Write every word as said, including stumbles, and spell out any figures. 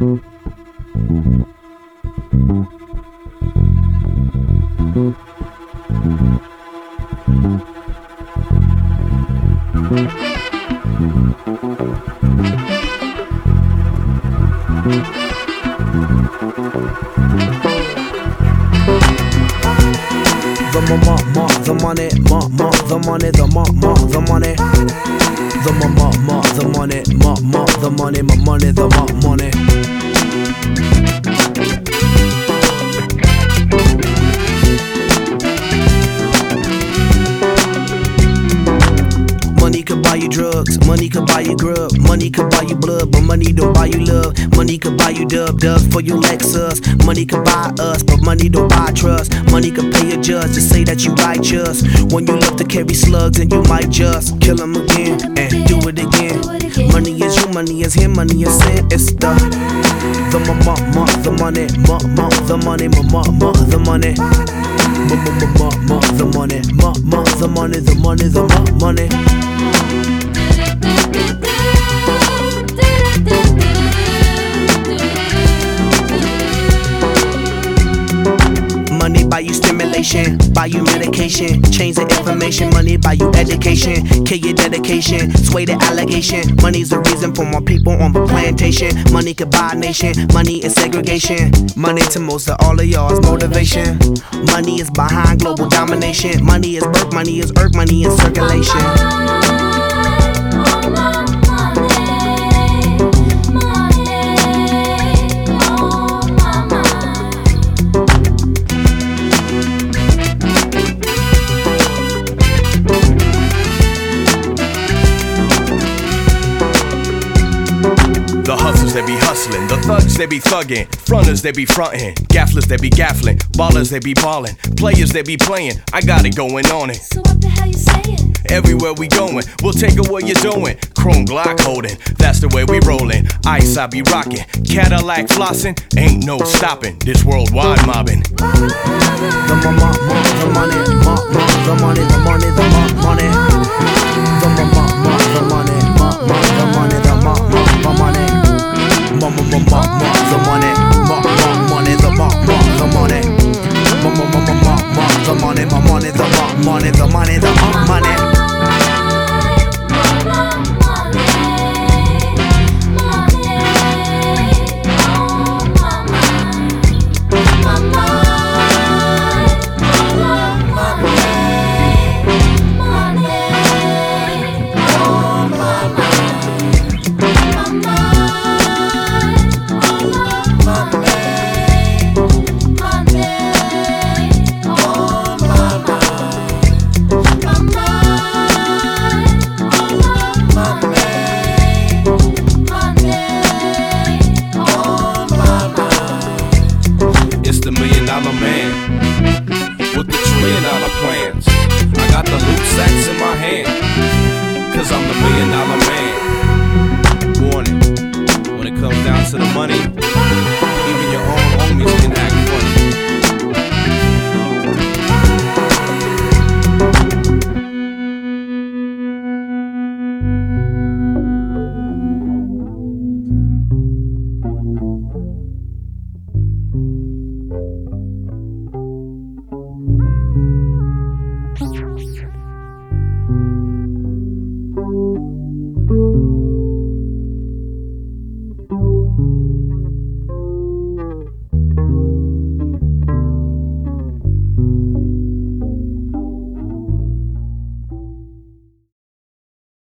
The ma ma the money, ma ma the money, the ma ma the money, the ma ma ma the money, ma ma the money, my money, the ma money. Money could buy you drugs, money could buy you grub, money could buy you blood, but money don't buy you love. Money could buy you dub dubs for your Lexus. Money could buy us, but money don't buy trust. Money could pay a judge to say that you righteous. When you love to carry slugs and you might just kill them again and do it again. Money is you, money is him, money is sin. It's the the ma ma ma the money, ma ma the money, ma ma ma the money. Ma ma ma ma ma the money, ma ma the money, the money, the ma money. Money buy you stimulation, buy you medication, change the information. Money buy you education, kill your dedication, sway the allegation. Money's the reason for more people on the plantation. Money could buy a nation, money is segregation. Money to most of all of y'all's motivation. Money is behind global domination. Money is birth, money is earth, money is circulation. The hustlers, they be hustling. The thugs, they be thugging. Fronters, they be frontin'. Gafflers, they be gaffling. Ballers, they be ballin'. Players, they be playin'. I got it going on it. So what the hell you saying? Everywhere we going, we'll take it where you're doing. Chrome Glock holding, that's the way we rollin'. Ice, I be rockin'. Cadillac flossin', ain't no stopping. This worldwide mobbing. The ma ma ma the money, ma ma the money, the money, the ma money. The ma ma ma the money, ma ma the money, the ma ma the money. Ma ma ma ma ma the money, ma ma money, the ma ma the money. Ma ma ma ma ma ma the money, my money, the ma money, the money, the ma money. The million dollar man with the trillion dollar plans. I got the loot sacks in my hand, cause I'm the million dollar man. Warning, when it comes down to the money, even your own homies can act funny.